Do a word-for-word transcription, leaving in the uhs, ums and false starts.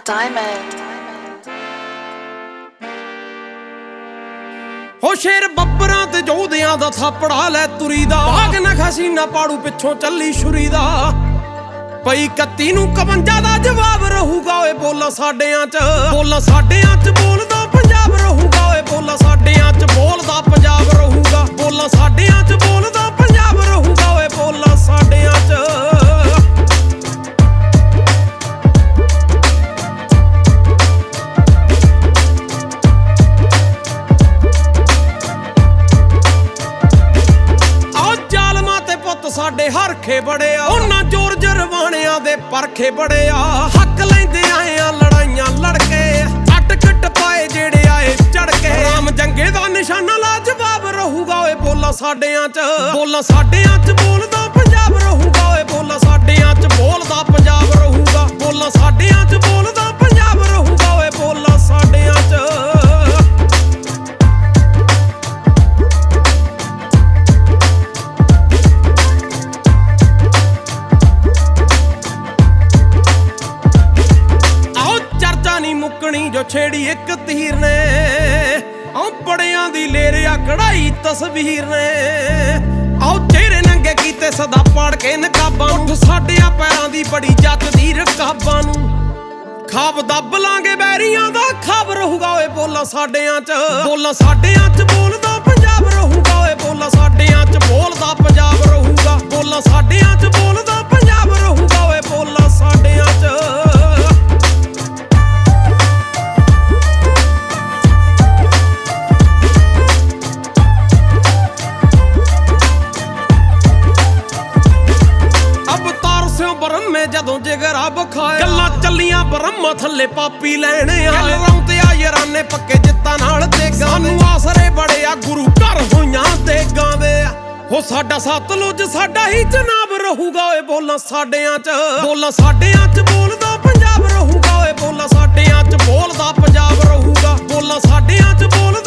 Diamond। ਹੋ ਸ਼ੇਰ ਬੱਬਰਾਂ ਤੇ ਜੋਧਿਆਂ ਦਾ ਥਾਪੜਾ ਲੈ ਤੁਰੀ ਦਾ ਭਾਗ ਨਾ ਖਸੀਨਾ ਪਾੜੂ ਪਿੱਛੋਂ ਚੱਲੀ ਛੁਰੀ ਦਾ ਪਈ ਇਕੱਤੀ ਨੂੰ ਇਕਵੰਜਾ ਦਾ ਜਵਾਬ ਰਹੂਗਾ ਓਏ ਬੋਲਾਂ ਸਾਡਿਆਂ ਚ ਬੋਲਾਂ ਸਾਡਿਆਂ ਚ ਬੋਲਦਾ ਪੰਜਾਬ ਰਹੂਗਾ ਓਏ ਬੋਲਾਂ ਸਾਡਿਆਂ ਚ ਬੋਲਦਾ ਪੰਜਾਬ ਰਹੂਗਾ ਬੋਲਾਂ ਸਾਡਿਆਂ ਚ ਬੋਲਦਾ ਪੰਜਾਬ ਰਹੂਗਾ ਓਏ ਬੋਲਾਂ ਸਾਡਿਆਂ ਚ ਸਾਡੇ ਹਰਖੇ ਬੜੇ ਆ ਉਹਨਾਂ ਜੋਰ ਜਰਵਾਣਿਆਂ ਦੇ ਪਰਖੇ ਬੜੇ ਆ ਹੱਕ ਲੈਂਦੇ ਆਏ ਆ ਲੜਾਈਆਂ ਲੜਕੇ ਅਟਕਟ ਪਾਏ ਜਿਹੜੇ ਆਏ ਚੜ ਕੇ ਰਾਮ ਜੰਗੇ ਦਾ ਨਿਸ਼ਾਨਾ ਲਾ ਜਵਾਬ ਰਹੂਗਾ ਓਏ ਬੋਲਾਂ ਸਾਡਿਆਂ ਚ ਬੋਲਾਂ ਸਾਡਿਆਂ ਚ ਬੋਲਦਾ ਪੰਜਾਬ ਰਹੂਗਾ ਓਏ ਬੋਲਾਂ ਸਾਡਿਆਂ ਚ ਬੋਲਦਾ ਪੰਜਾਬ ਰਹੂਗਾ ਬੋਲਾਂ ਸਾਡਿਆਂ ਚ ਬੋਲਦਾ ਪੰਜਾਬ ਰਹੂਗਾ ਓਏ ਬੋਲਾਂ ਸਾਡਿਆਂ ਚ ਮੁੱਕਣੀ ਜੋ ਛੇੜੀ ਇੱਕ ਤੀਰ ਨੇ ਆਹ ਬੜਿਆਂ ਦੀ ਲੇਰਿਆ ਕਢਾਈ ਤਸਵੀਰ ਨੇ ਆਹ ਚਿਹਰੇ ਨੰਗੇ ਕੀਤੇ ਸਦਾ ਪਾੜ ਕੇ ਨਕਾਬਾਂ ਉੱਠ ਸਾਡਿਆਂ ਪੈਰਾਂ ਦੀ ਬੜੀ ਜੱਚਦੀ ਰਕਾਬਾਂ ਨੂੰ ਖਾਬ ਦੱਬ ਲਾਂਗੇ ਬੈਰੀਆਂ ਦਾ ਖਾਬ ਰਹੂਗਾ ਓਏ ਬੋਲਾਂ ਸਾਡਿਆਂ ਚ ਬੋਲਾਂ ਸਾਡਿਆਂ ਚ ਬੋਲਦਾ ਪੰਜਾਬ ਰਹੂਗਾ ਓਏ ਬੋਲਾਂ ਸਾਡਿਆਂ ਚ ਬੋਲਦਾ ਪੰਜਾਬ ਰਹੂਗਾ ਬੋਲਾਂ ਸਾਡਿਆਂ ਚ ਬੋਲਦਾ ਪੰਜਾਬ ਰਹੂਗਾ ਓਏ ਬੋਲਾਂ ਸਾਡਿਆਂ ਚ ਬਰਮੇ ਜਦੋਂ ਜਿਗਰਾ ਬਖਾਇਆ ਗੱਲਾਂ ਚੱਲੀਆਂ ਬਰਮਾ ਥੱਲੇ ਪਾਪੀ ਲੈਣ ਆਲੇ ਰੌਂਦੇ ਆ ਯਾਰਾਨੇ ਪੱਕੇ ਜਿੱਤਾਂ ਨਾਲ ਦੇਗਾਂ ਸਾਨੂੰ ਆਸਰੇ ਬੜੇ ਆ ਗੁਰੂ ਘਰ ਹੋਈਆਂ ਦੇਗਾਂ ਦੇ ਹੋ ਸਾਡਾ ਸਤਲੁਜ ਸਾਡਾ ਹੀ ਜਨਾਬ ਰਹੂਗਾ ਓਏ ਬੋਲਾਂ ਸਾਡਿਆਂ ਚ ਬੋਲਾਂ ਸਾਡਿਆਂ ਚ ਬੋਲਦਾ ਪੰਜਾਬ ਰਹੂਗਾ ਓਏ ਬੋਲਾਂ ਸਾਡਿਆਂ ਚ ਬੋਲਦਾ ਪੰਜਾਬ ਰਹੂਗਾ ਬੋਲਾਂ ਸਾਡਿਆਂ ਚ ਬੋਲਦਾ